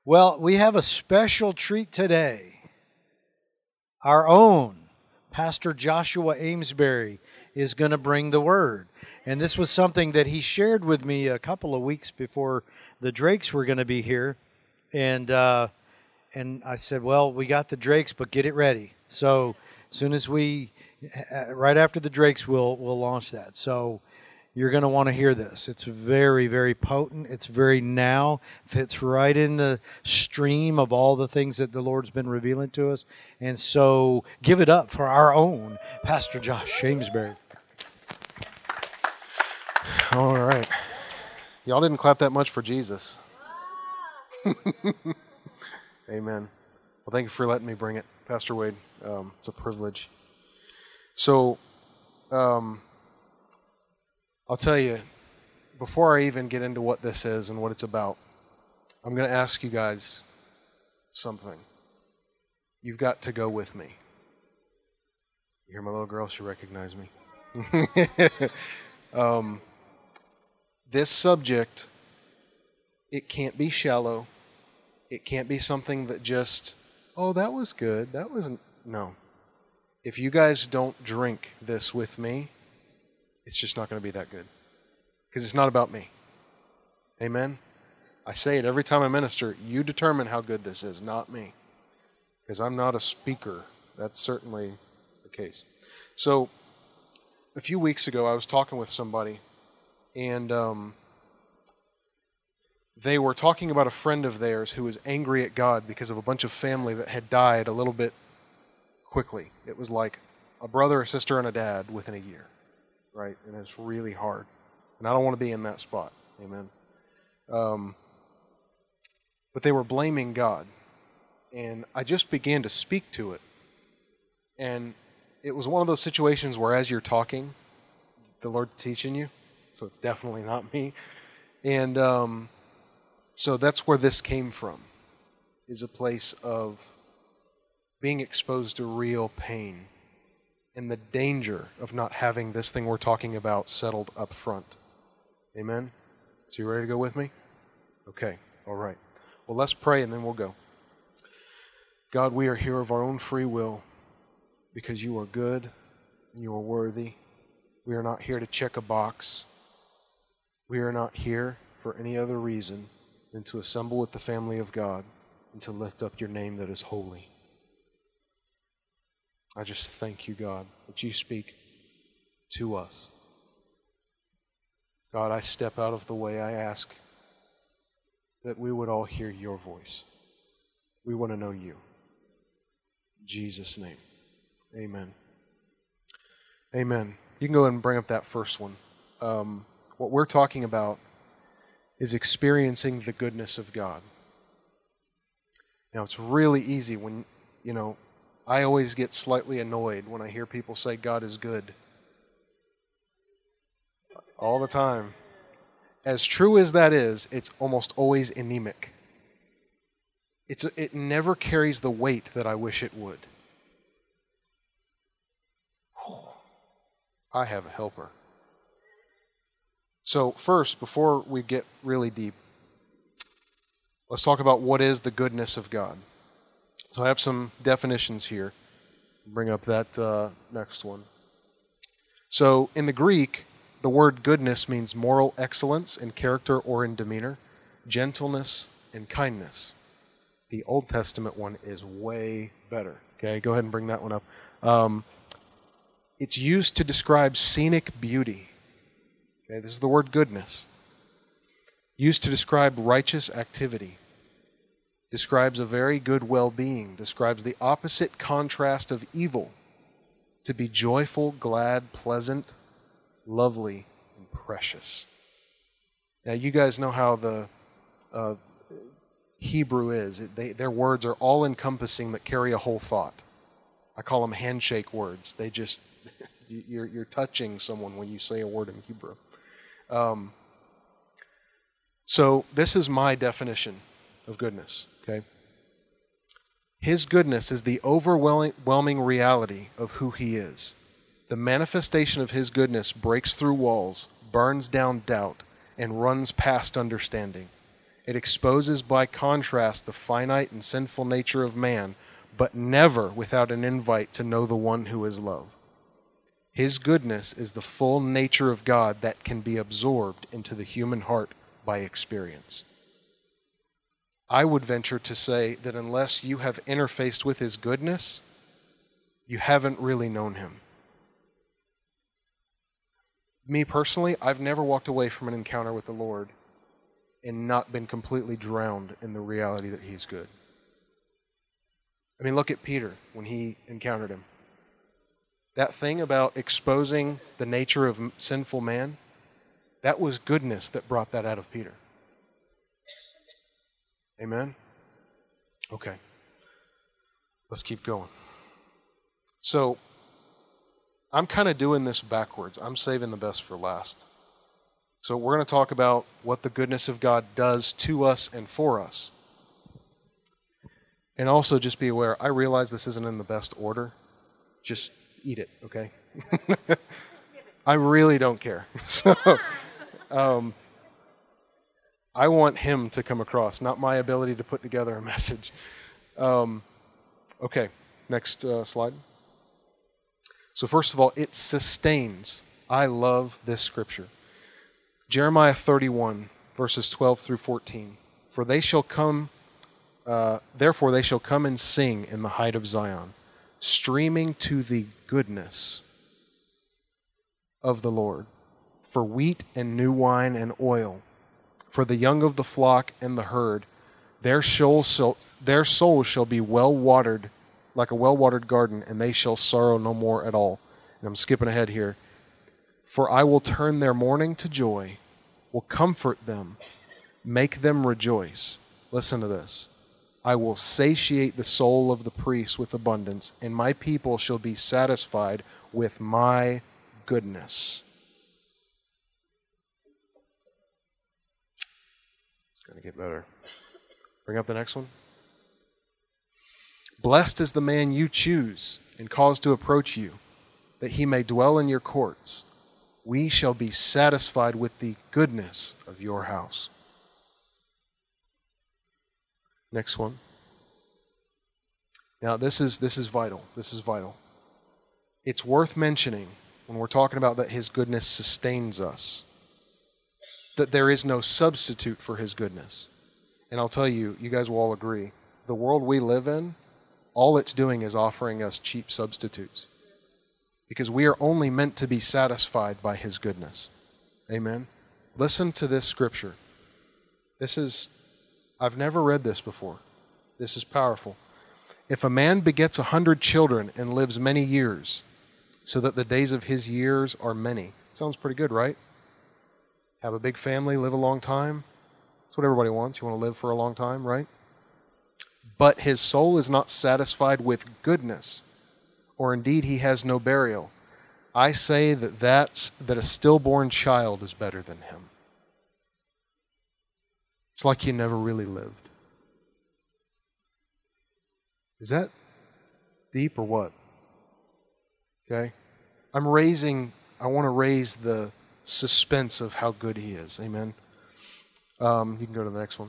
Well, we have a special treat today. Our own Pastor Joshua Amesbury is going to bring the word. And this was something that he shared with me a couple of weeks before the Drakes were going to be here. And I said, well, we got the Drakes, but get it ready. So as soon as right after the Drakes, we'll launch that. So you're going to want to hear this. It's very, very potent. It's very now. Fits right in the stream of all the things that the Lord's been revealing to us. And so give it up for our own Pastor Josh Amesbury. All right. Y'all didn't clap that much for Jesus. Amen. Well, thank you for letting me bring it, Pastor Wade. It's a privilege. So, I'll tell you, before I even get into what this is and what it's about, I'm going to ask you guys something. You've got to go with me. You hear my little girl? She recognized me. This subject, it can't be shallow. It can't be something that just, oh, that was good. That wasn't. No. If you guys don't drink this with me, it's just not going to be that good. Because it's not about me. Amen? I say it every time I minister. You determine how good this is, not me. Because I'm not a speaker. That's certainly the case. So, a few weeks ago, I was talking with somebody, and they were talking about a friend of theirs who was angry at God because of a bunch of family that had died a little bit quickly. It was like a brother, a sister, and a dad within a year. Right? And it's really hard. And I don't want to be in that spot. Amen. But they were blaming God. And I just began to speak to it. And it was one of those situations where as you're talking, the Lord's teaching you. So it's definitely not me. And so that's where this came from, is a place of being exposed to real pain and the danger of not having this thing we're talking about settled up front. Amen? So you ready to go with me? Okay, all right. Well, let's pray and then we'll go. God, we are here of our own free will because you are good and you are worthy. We are not here to check a box. We are not here for any other reason than to assemble with the family of God and to lift up your name that is holy. I just thank you, God, that you speak to us. God, I step out of the way. I ask that we would all hear your voice. We want to know you. In Jesus' name, amen. Amen. You can go ahead and bring up that first one. What we're talking about is experiencing the goodness of God. Now, it's really easy when, I always get slightly annoyed when I hear people say God is good. All the time. As true as that is, it's almost always anemic. It never carries the weight that I wish it would. I have a helper. So first, before we get really deep, let's talk about what is the goodness of God. So I have some definitions here. Bring up that next one. So in the Greek, the word goodness means moral excellence in character or in demeanor, gentleness and kindness. The Old Testament one is way better. Okay, go ahead and bring that one up. It's used to describe scenic beauty. Okay, this is the word goodness. Used to describe righteous activity. Describes a very good well-being. Describes the opposite contrast of evil. To be joyful, glad, pleasant, lovely, and precious. Now you guys know how the Hebrew is. Their words are all-encompassing that carry a whole thought. I call them handshake words. They just, you're touching someone when you say a word in Hebrew. So this is my definition of goodness, okay? His goodness is the overwhelming reality of who he is. The manifestation of his goodness breaks through walls, burns down doubt, and runs past understanding. It exposes by contrast the finite and sinful nature of man, but never without an invite to know the one who is love. His goodness is the full nature of God that can be absorbed into the human heart by experience. I would venture to say that unless you have interfaced with His goodness, you haven't really known Him. Me personally, I've never walked away from an encounter with the Lord and not been completely drowned in the reality that He's good. I mean, look at Peter when he encountered Him. That thing about exposing the nature of sinful man, that was goodness that brought that out of Peter. Amen? Okay. Let's keep going. So, I'm kind of doing this backwards. I'm saving the best for last. So we're going to talk about what the goodness of God does to us and for us. And also just be aware, I realize this isn't in the best order. Just eat it, okay? I really don't care. So, I want Him to come across, not my ability to put together a message. Okay, next slide. So first of all, it sustains. I love this scripture. Jeremiah 31, verses 12 through 14. For they shall come, therefore they shall come and sing in the height of Zion, streaming to the goodness of the Lord, for wheat and new wine and oil, for the young of the flock and the herd. Their souls shall be well watered, like a well-watered garden, and they shall sorrow no more at all. And I'm skipping ahead here. For I will turn their mourning to joy, will comfort them, make them rejoice. Listen to this. I will satiate the soul of the priest with abundance, and my people shall be satisfied with my goodness. It's going to get better. Bring up the next one. Blessed is the man you choose and cause to approach you, that he may dwell in your courts. We shall be satisfied with the goodness of your house. Next one. Now this is vital. This is vital. It's worth mentioning when we're talking about that His goodness sustains us, that there is no substitute for His goodness. And I'll tell you, you guys will all agree, the world we live in, all it's doing is offering us cheap substitutes. Because we are only meant to be satisfied by His goodness. Amen? Listen to this scripture. I've never read this before. This is powerful. If a man begets 100 children and lives many years, so that the days of his years are many. Sounds pretty good, right? Have a big family, live a long time. That's what everybody wants. You want to live for a long time, right? But his soul is not satisfied with goodness, or indeed he has no burial. I say that a stillborn child is better than him. It's like you never really lived. Is that deep or what? Okay? I want to raise the suspense of how good He is. Amen? You can go to the next one.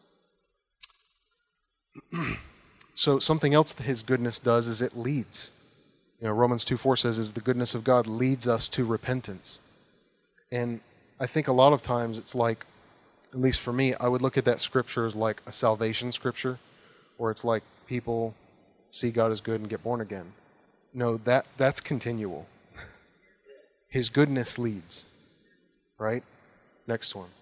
So something else that His goodness does is it leads. Romans 2:4 says, is the goodness of God leads us to repentance. And I think a lot of times it's like, at least for me, I would look at that scripture as like a salvation scripture, or it's like people see God as good and get born again. No, that's continual. His goodness leads. Right? Next one.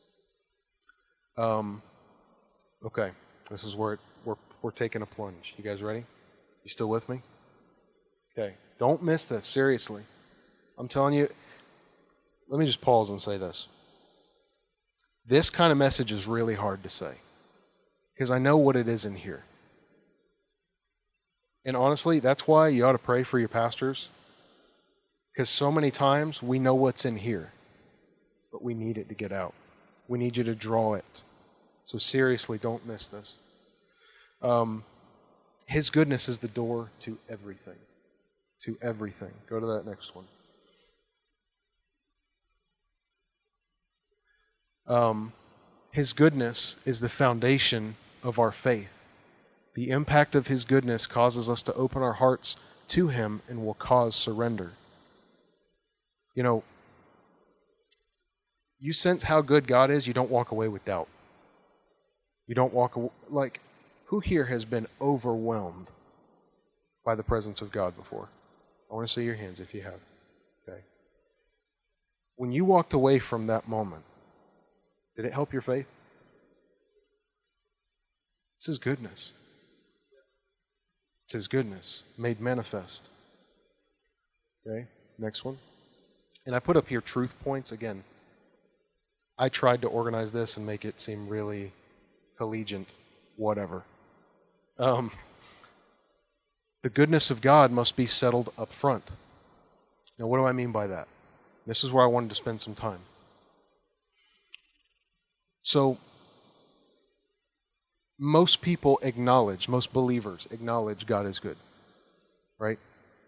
Okay. This is where we're taking a plunge. You guys ready? You still with me? Okay. Don't miss this, seriously. I'm telling you, let me just pause and say this. This kind of message is really hard to say, because I know what it is in here. And honestly, that's why you ought to pray for your pastors, because so many times we know what's in here, but we need it to get out. We need you to draw it. So seriously, don't miss this. His goodness is the door to everything. To everything. Go to that next one. His goodness is the foundation of our faith. The impact of His goodness causes us to open our hearts to Him and will cause surrender. You know, you sense how good God is, you don't walk away with doubt. You don't walk away, like, who here has been overwhelmed by the presence of God before? I want to see your hands if you have. Okay. When you walked away from that moment, did it help your faith? It's His goodness. It's His goodness made manifest. Okay, next one. And I put up here truth points. Again, I tried to organize this and make it seem really collegiate, whatever. The goodness of God must be settled up front. Now, what do I mean by that? This is where I wanted to spend some time. So, most people acknowledge, most believers acknowledge God is good, right?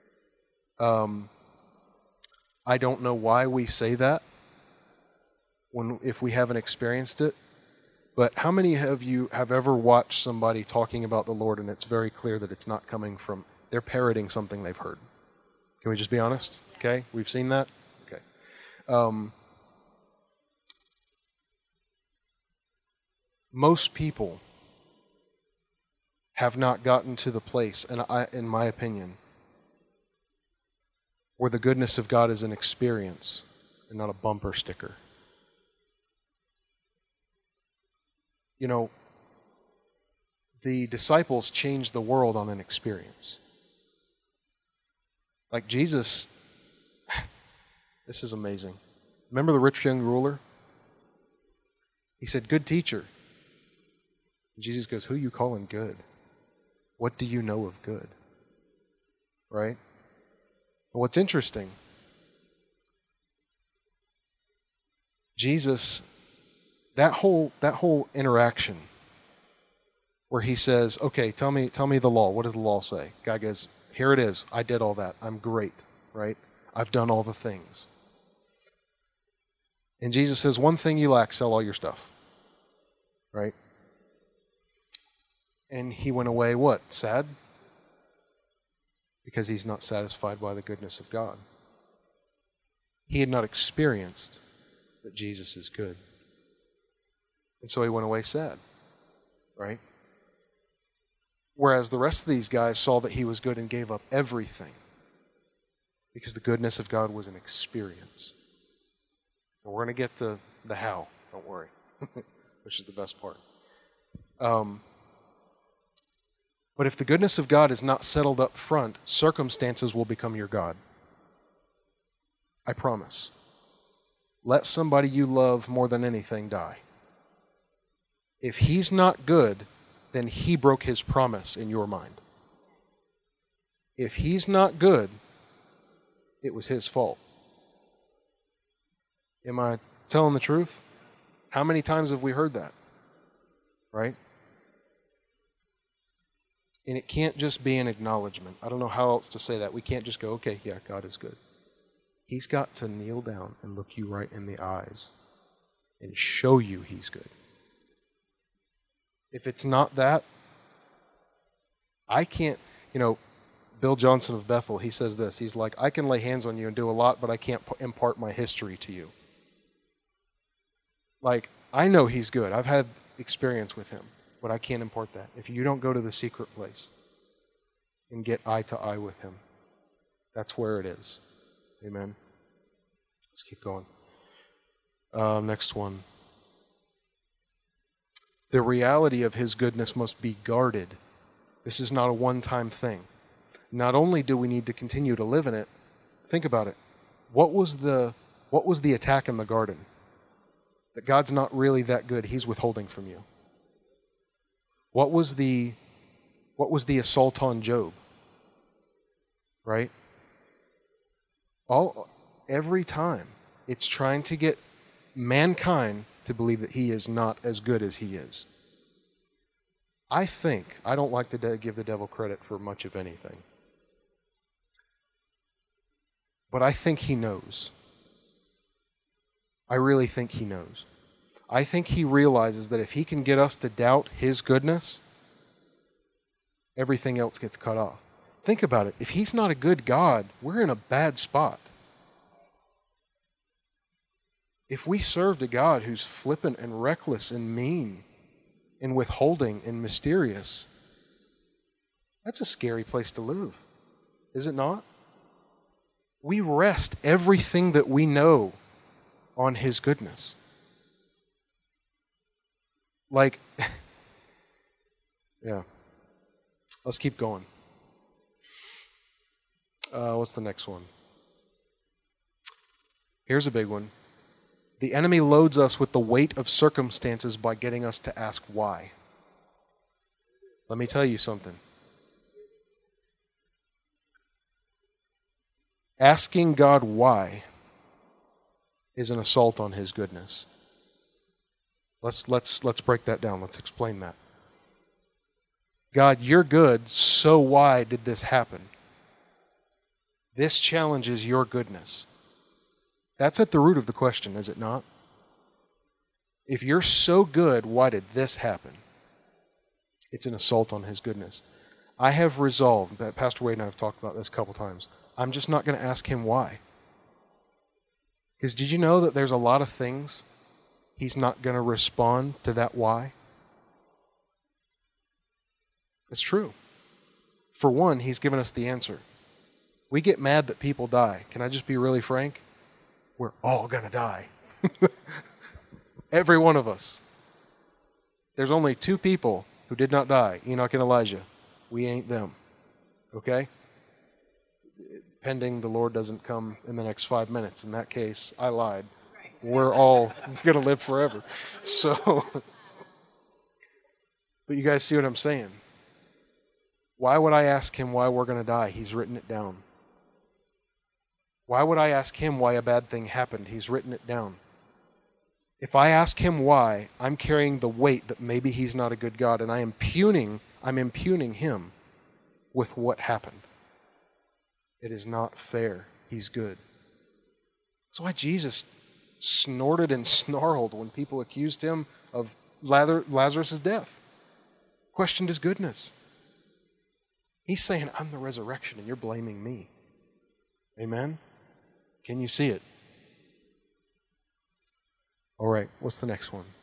I don't know why we say that if we haven't experienced it, but how many of you have ever watched somebody talking about the Lord and it's very clear that it's not coming from, they're parroting something they've heard? Can we just be honest? Okay, we've seen that? Okay. Most people have not gotten to the place, and in my opinion, where the goodness of God is an experience and not a bumper sticker. You know, the disciples changed the world on an experience. Like Jesus, this is amazing. Remember the rich young ruler? He said, "Good teacher." And Jesus goes, "Who you calling good? What do you know of good?" Right? But what's interesting, Jesus, that whole interaction where he says, "Okay, tell me the law. What does the law say?" Guy goes, "Here it is. I did all that. I'm great, right? I've done all the things." And Jesus says, "One thing you lack, sell all your stuff." Right? And he went away, what? Sad? Because he's not satisfied by the goodness of God. He had not experienced that Jesus is good. And so he went away sad. Right? Whereas the rest of these guys saw that he was good and gave up everything. Because the goodness of God was an experience. And we're going to get to the how, don't worry. Which is the best part. But if the goodness of God is not settled up front, circumstances will become your God. I promise. Let somebody you love more than anything die. If he's not good, then he broke his promise in your mind. If he's not good, it was his fault. Am I telling the truth? How many times have we heard that? Right? And it can't just be an acknowledgement. I don't know how else to say that. We can't just go, "Okay, yeah, God is good." He's got to kneel down and look you right in the eyes and show you he's good. If it's not that, I can't, Bill Johnson of Bethel, he says this. He's like, "I can lay hands on you and do a lot, but I can't impart my history to you." Like, I know he's good. I've had experience with him, but I can't impart that. If you don't go to the secret place and get eye to eye with him, that's where it is. Amen. Let's keep going. Next one. The reality of his goodness must be guarded. This is not a one-time thing. Not only do we need to continue to live in it, think about it. What was the attack in the garden? That God's not really that good. He's withholding from you. What was the assault on Job? Right? Every time it's trying to get mankind to believe that he is not as good as he is. I don't like to give the devil credit for much of anything. But I think he knows. I really think he knows. I think he realizes that if he can get us to doubt his goodness, everything else gets cut off. Think about it. If he's not a good God, we're in a bad spot. If we served a God who's flippant and reckless and mean and withholding and mysterious, that's a scary place to live, is it not? We rest everything that we know on his goodness. Like, yeah. Let's keep going. What's the next one? Here's a big one. The enemy loads us with the weight of circumstances by getting us to ask why. Let me tell you something. Asking God why is an assault on his goodness. Let's break that down. Let's explain that. God, you're good, so why did this happen? This challenges your goodness. That's at the root of the question, is it not? If you're so good, why did this happen? It's an assault on his goodness. I have resolved, that Pastor Wade and I have talked about this a couple times, I'm just not going to ask him why. Because did you know that there's a lot of things he's not going to respond to that why? It's true. For one, he's given us the answer. We get mad that people die. Can I just be really frank? We're all going to die. Every one of us. There's only 2 people who did not die, Enoch and Elijah. We ain't them. Okay? Pending the Lord doesn't come in the next 5 minutes. In that case, I lied. We're all going to live forever. So, but you guys see what I'm saying? Why would I ask him why we're going to die? He's written it down. Why would I ask him why a bad thing happened? He's written it down. If I ask him why, I'm carrying the weight that maybe he's not a good God, and I'm impugning him with what happened. It is not fair. He's good. That's why Jesus snorted and snarled when people accused him of Lazarus' death. Questioned his goodness. He's saying, I'm the resurrection, and you're blaming me. Amen? Can you see it? All right, what's the next one?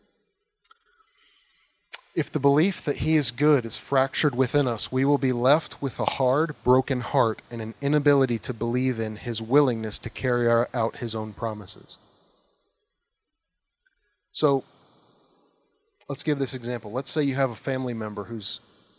If the belief that he is good is fractured within us, we will be left with a hard, broken heart and an inability to believe in his willingness to carry out his own promises. So, let's give this example. Let's say you have a family member who's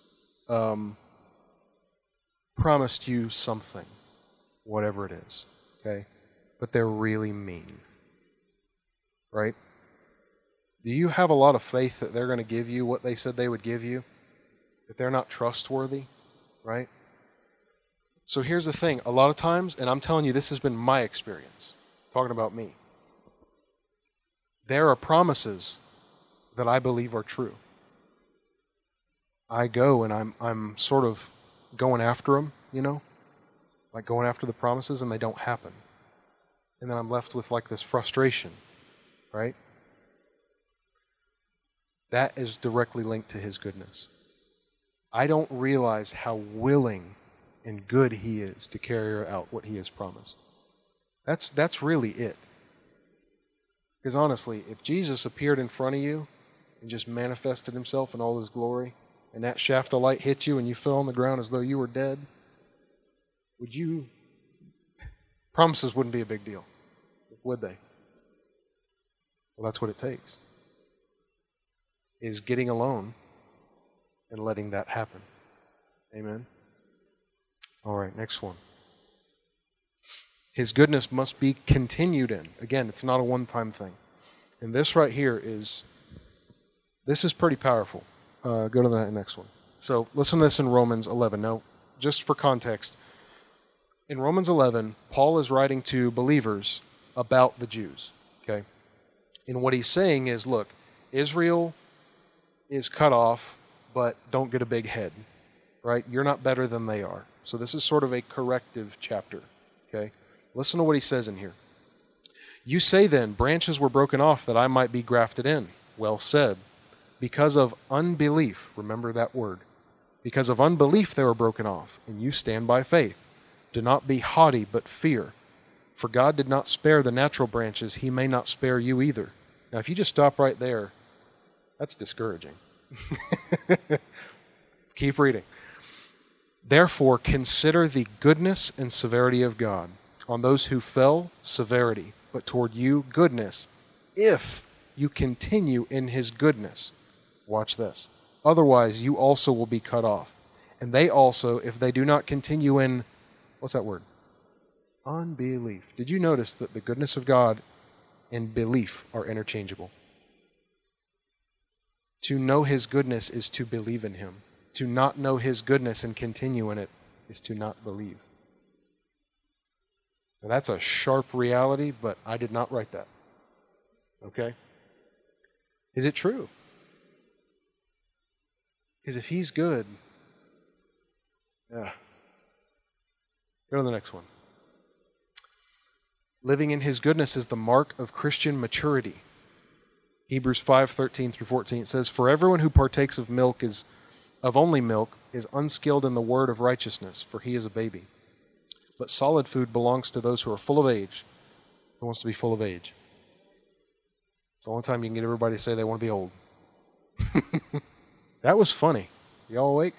promised you something, whatever it is, okay? But they're really mean, right? Do you have a lot of faith that they're going to give you what they said they would give you? If they're not trustworthy, right? So here's the thing. A lot of times, and I'm telling you this has been my experience, talking about me, there are promises that I believe are true. I go and I'm sort of going after them, like going after the promises, and they don't happen. And then I'm left with like this frustration, right? That is directly linked to his goodness. I don't realize how willing and good he is to carry out what he has promised. That's really it. Because honestly, if Jesus appeared in front of you and just manifested himself in all his glory, and that shaft of light hit you and you fell on the ground as though you were dead, promises wouldn't be a big deal, would they? Well, that's what it takes, is getting alone and letting that happen. Amen? All right, next one. His goodness must be continued in. Again, it's not a one-time thing. And this right here is pretty powerful. Go to the next one. So listen to this in Romans 11. Now, just for context, in Romans 11, Paul is writing to believers about the Jews. Okay? And what he's saying is, look, Israel is cut off, but don't get a big head. Right? You're not better than they are. So this is sort of a corrective chapter. Okay? Listen to what he says in here. You say then, branches were broken off that I might be grafted in. Well said. Because of unbelief, remember that word. Because of unbelief they were broken off, and you stand by faith. Do not be haughty, but fear. For God did not spare the natural branches, he may not spare you either. Now, if you just stop right there, that's discouraging. Keep reading. Therefore, consider the goodness and severity of God. On those who fell, severity, but toward you, goodness, if you continue in his goodness. Watch this. Otherwise, you also will be cut off. And they also, if they do not continue in, what's that word? Unbelief. Did you notice that the goodness of God and belief are interchangeable? To know his goodness is to believe in him. To not know his goodness and continue in it is to not believe. Now that's a sharp reality, but I did not write that. Okay? Is it true? Because if he's good, go to the next one. Living in his goodness is the mark of Christian maturity. Hebrews 5:13 through 14 it says, "For everyone who partakes of only milk is unskilled in the word of righteousness, for he is a baby. But solid food belongs to those who are full of age." Who wants to be full of age? It's the only time you can get everybody to say they want to be old. That was funny. Y'all awake?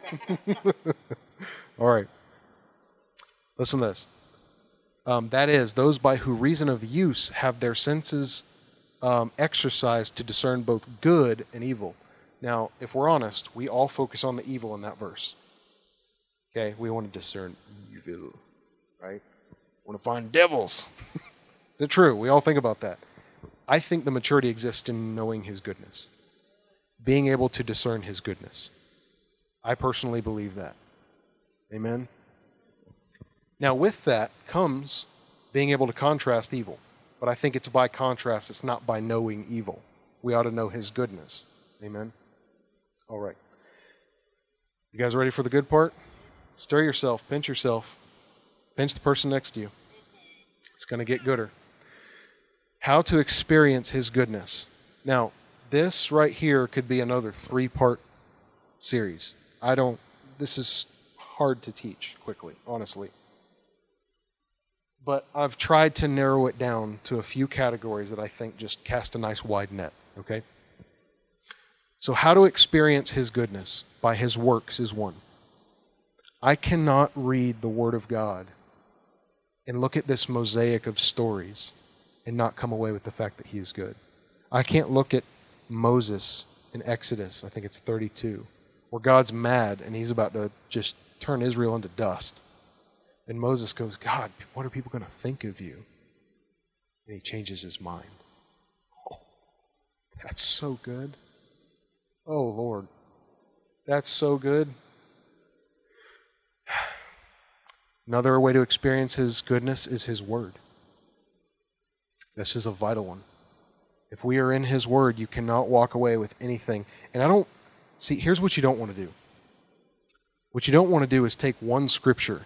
All right. Listen to this. That is, those by who reason of use have their senses exercised to discern both good and evil. Now, if we're honest, we all focus on the evil in that verse. Okay? We want to discern evil, right? We want to find devils. Is it true? We all think about that. I think the maturity exists in knowing his goodness, being able to discern his goodness. I personally believe that. Amen? Now, with that comes being able to contrast evil. But I think it's by contrast. It's not by knowing evil. We ought to know his goodness. Amen? All right. You guys ready for the good part? Stir yourself. Pinch yourself. Pinch the person next to you. It's going to get gooder. How to experience his goodness. Now, this right here could be another 3-part series. This is hard to teach quickly, honestly. But I've tried to narrow it down to a few categories that I think just cast a nice wide net, okay? So how to experience his goodness by his works is one. I cannot read the Word of God and look at this mosaic of stories and not come away with the fact that he is good. I can't look at Moses in Exodus, I think it's 32, where God's mad and he's about to just turn Israel into dust. And Moses goes, "God, what are people going to think of you?" And he changes his mind. Oh, that's so good. Oh, Lord. That's so good. Another way to experience his goodness is his word. This is a vital one. If we are in his word, you cannot walk away with anything. And here's what you don't want to do. What you don't want to do is take one scripture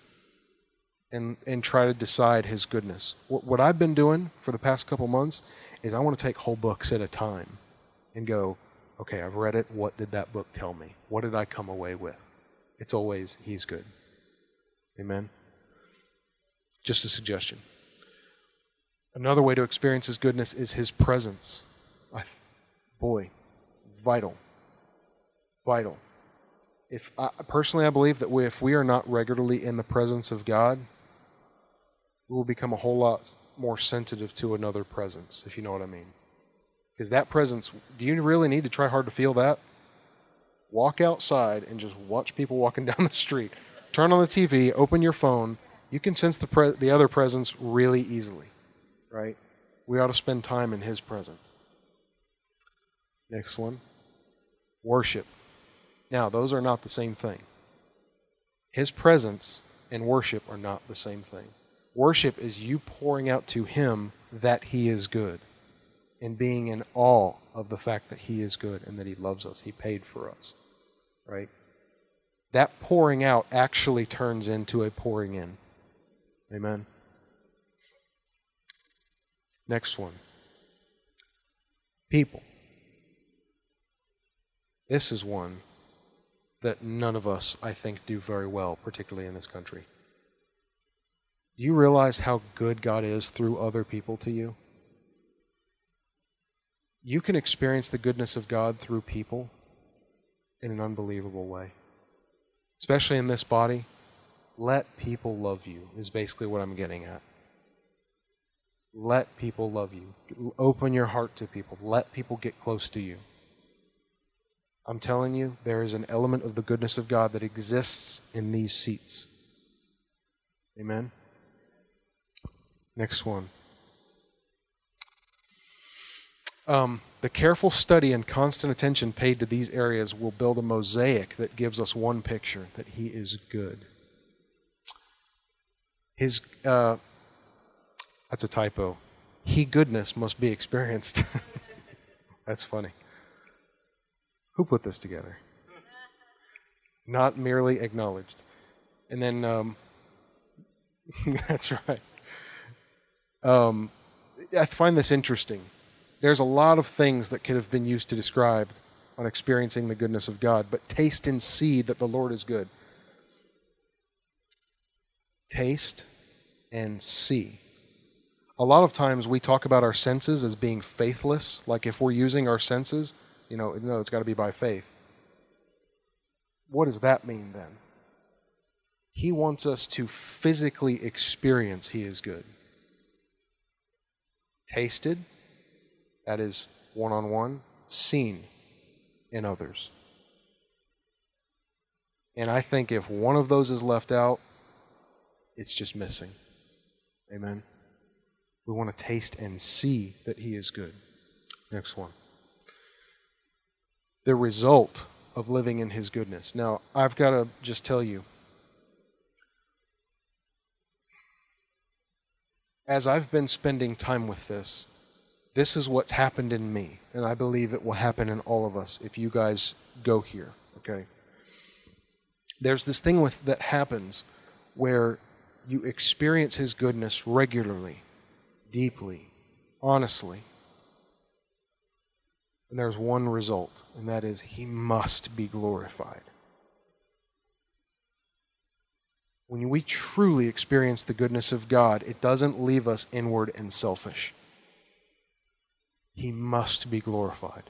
and try to decide his goodness. What I've been doing for the past couple months is I want to take whole books at a time and go, okay, I've read it. What did that book tell me? What did I come away with? It's always, he's good. Amen? Just a suggestion. Another way to experience his goodness is his presence. Vital. Vital. Personally, I believe that if we are not regularly in the presence of God, we will become a whole lot more sensitive to another presence, if you know what I mean. Because that presence, do you really need to try hard to feel that? Walk outside and just watch people walking down the street. Turn on the TV, open your phone. You can sense the other presence really easily, right? We ought to spend time in his presence. Next one. Worship. Now, those are not the same thing. His presence and worship are not the same thing. Worship is you pouring out to him that he is good and being in awe of the fact that he is good and that he loves us. He paid for us, right? That pouring out actually turns into a pouring in. Amen? Next one. People. This is one that none of us, I think, do very well, particularly in this country. Do you realize how good God is through other people to you? You can experience the goodness of God through people in an unbelievable way. Especially in this body, let people love you is basically what I'm getting at. Let people love you. Open your heart to people. Let people get close to you. I'm telling you, there is an element of the goodness of God that exists in these seats. Amen? Next one. The careful study and constant attention paid to these areas will build a mosaic that gives us one picture, that He is good. His, that's a typo. He goodness must be experienced. That's funny. Who put this together? Not merely acknowledged. And then, that's right. I find this interesting. There's a lot of things that could have been used to describe on experiencing the goodness of God, but taste and see that the Lord is good. Taste and see. A lot of times we talk about our senses as being faithless, like if we're using our senses, no, it's got to be by faith. What does that mean then? He wants us to physically experience He is good. Tasted, that is one-on-one, seen in others. And I think if one of those is left out, it's just missing. Amen? We want to taste and see that He is good. Next one. The result of living in His goodness. Now, I've got to just tell you, as I've been spending time with this is what's happened in me, and I believe it will happen in all of us if you guys go here, okay? There's this thing that happens where you experience His goodness regularly, deeply, honestly. And there's one result, and that is He must be glorified. When we truly experience the goodness of God, it doesn't leave us inward and selfish. He must be glorified.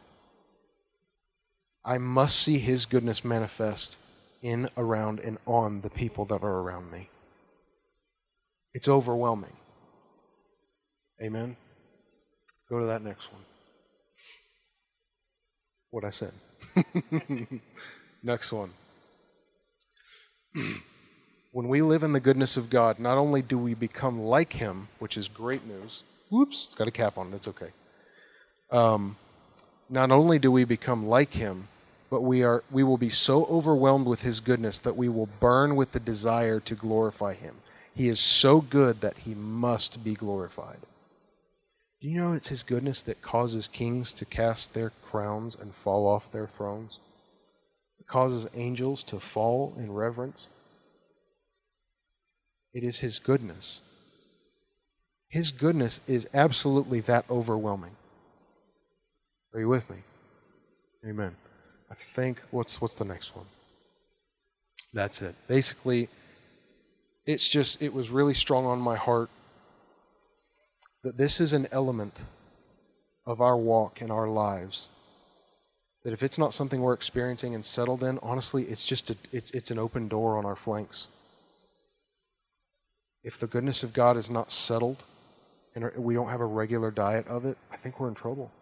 I must see His goodness manifest in, around, and on the people that are around me. It's overwhelming. Amen? Go to that next one. What I said. Next one. When we live in the goodness of God, not only do we become like Him, which is great news. Whoops, it's got a cap on it, it's okay. Not only do we become like Him, but we will be so overwhelmed with His goodness that we will burn with the desire to glorify Him. He is so good that He must be glorified. Do you know it's His goodness that causes kings to cast their crowns and fall off their thrones? It causes angels to fall in reverence. It is His goodness. His goodness is absolutely that overwhelming. Are you with me? Amen. I think, what's the next one? That's it. Basically, it was really strong on my heart that this is an element of our walk in our lives. That if it's not something we're experiencing and settled in, honestly, it's an open door on our flanks. If the goodness of God is not settled and we don't have a regular diet of it, I think we're in trouble.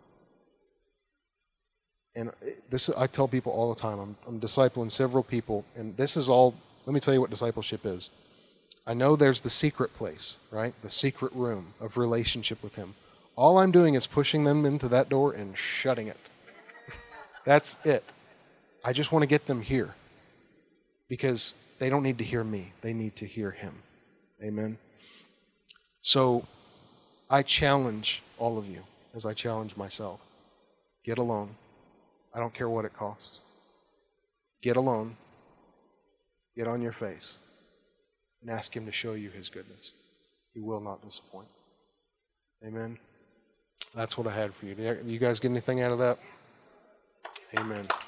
And I tell people all the time, I'm discipling several people, and this is all, let me tell you what discipleship is. I know there's the secret place, right? The secret room of relationship with Him. All I'm doing is pushing them into that door and shutting it. That's it. I just want to get them here. Because they don't need to hear me. They need to hear Him. Amen? So, I challenge all of you, as I challenge myself. Get alone. I don't care what it costs. Get alone. Get on your face. And ask Him to show you His goodness. He will not disappoint. Amen? That's what I had for you. You guys get anything out of that? Amen.